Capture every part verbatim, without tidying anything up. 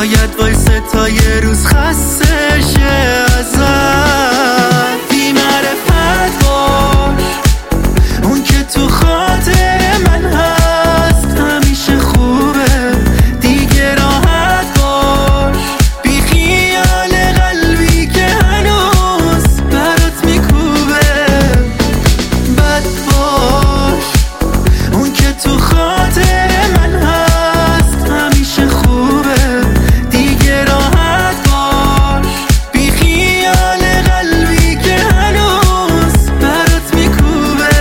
شاید وایسه تا یه روز خسته شه ازت. بی معرفت باش، اون که تو خاطر من هست همیشه خوبه. دیگه راحت باش، بی خیال قلبی که هنوز برات میکوبه. بد باش، اون که تو خاطر من هست همیشه خوبه. دیگه راحت باش، بی خیال قلبی که هنوز برات میکوبه.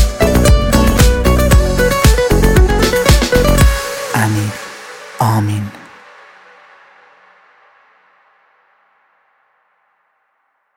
امیر آمین.